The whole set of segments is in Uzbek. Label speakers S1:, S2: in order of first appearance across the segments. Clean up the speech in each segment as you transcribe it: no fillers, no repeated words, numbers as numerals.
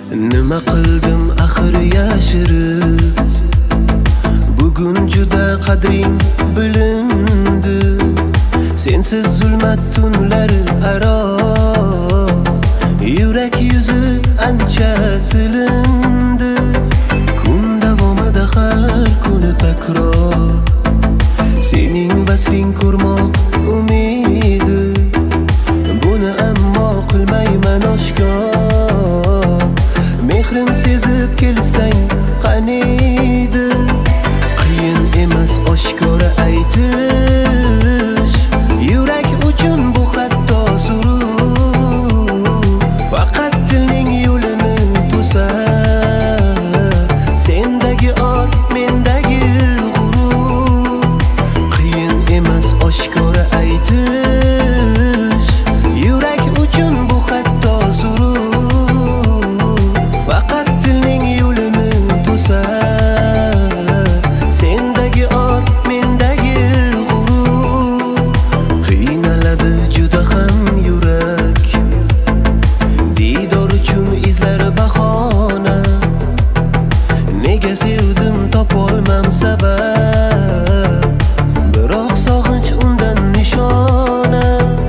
S1: Nima qildim axir yashirib, bugun juda qadring bilindi. Sensiz zulmat tunlari aro, yurak yuzi ancha tilindi. Kun davomida har kuni takror, sening vasling ko'rmoq umidi. Buni ammo qilmayman oshkor, mehrim sezib kelsang qaniydi. Qiyin emas oshkora aytish, yurak uchun bu hatto suruv. Faqat tilning yo'lini to'sar, sendagi or, mendagi g'urur. Qiyin emas oshkora aytish, yurak uchun bu hatto suruv. Faqat tilning yo'lini to'sar, sendagi or, mendagi g'urur. Qiynaladi juda ham yurak, diydor uchun izlar bahona. Nega sevdim topolmam sabab, biroq sog'inch undan nishona.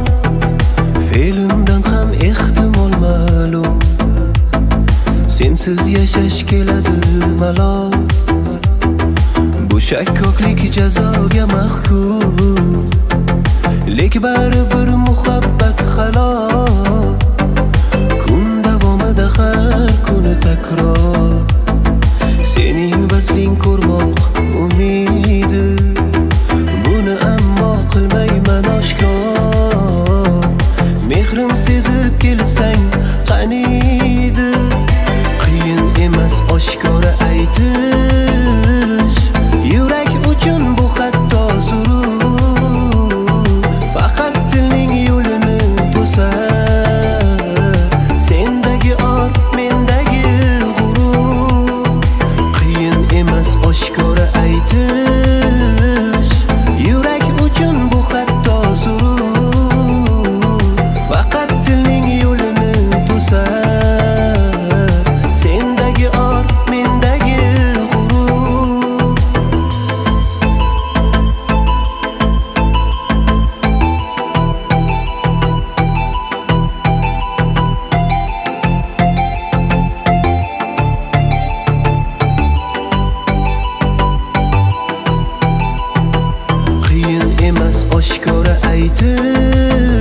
S1: Fe'limdan ham ehtimol ma'lum, sensiz yashash keladi malol. Bu shakkoklik jazoga mahkum, lek baribir muhabbat halol. Kun davomida har kuni takror, sening vasling ko'rmoq umidi. Buni ammo qilmayman oshkor, mehrim sezib kelsang qaniydi. Qiyin emas oshkora aytish, yurak uchun bu hatto suruv. Faqat tilning yo'lini to'sar, sendagi or, mendagi g'urur. Qiyin emas oshkora aytish, yurak uchun bu hatto suruv. Faqat tilning yo'lini to'sar, sendagi or, mendagi g'urur. Qiyin emas oshkora aytish,